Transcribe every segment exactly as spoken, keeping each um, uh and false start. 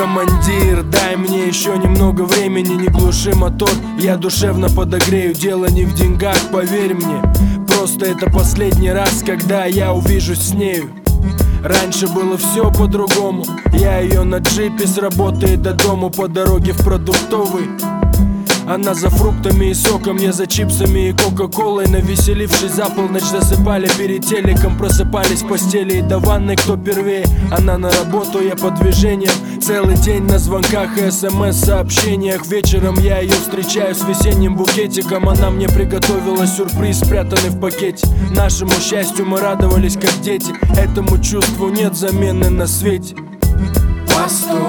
командир, дай мне еще немного времени, не глуши мотор, я душевно подогрею. Дело не в деньгах, поверь мне, просто это последний раз, когда я увижусь с нею. Раньше было все по-другому, я ее на джипе с работы до дому, по дороге в продуктовый. Она за фруктами и соком, я за чипсами и кока-колой. Навеселившись за полночь, засыпали перед телеком, просыпались в постели и до ванны кто первее. Она на работу, я по движениям, целый день на звонках и смс-сообщениях. Вечером я ее встречаю с весенним букетиком, она мне приготовила сюрприз, спрятанный в пакете. Нашему счастью мы радовались как дети, этому чувству нет замены на свете. Постой,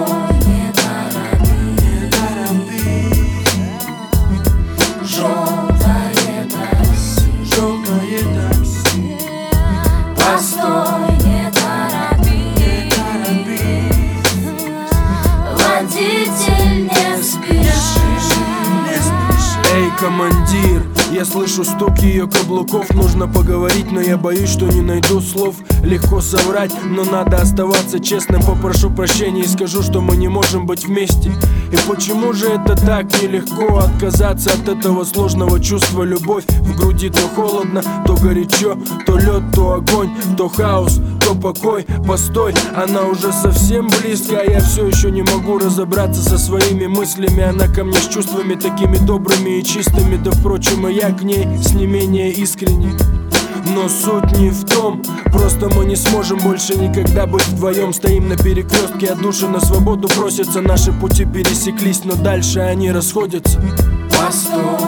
желтое такси, желтое такси. Постой, не торопись, не торопись. Водитель, не спеши, не спеши. Эй, командир, я слышу стук ее каблуков. Нужно поговорить, но я боюсь, что не найду слов. Легко соврать, но надо оставаться честным. Попрошу прощения и скажу, что мы не можем быть вместе. И почему же это так нелегко отказаться от этого сложного чувства? Любовь в груди то холодно, то горячо, то лед, то огонь, то хаос, то покой. Постой, она уже совсем близко, а я все еще не могу разобраться со своими мыслями. Она ко мне с чувствами такими добрыми и чистыми, да впрочем и я к ней с не менее искренней. Но суть не в том, просто мы не сможем больше никогда быть вдвоем. Стоим на перекрестке, а души на свободу просятся. Наши пути пересеклись, но дальше они расходятся. Постой,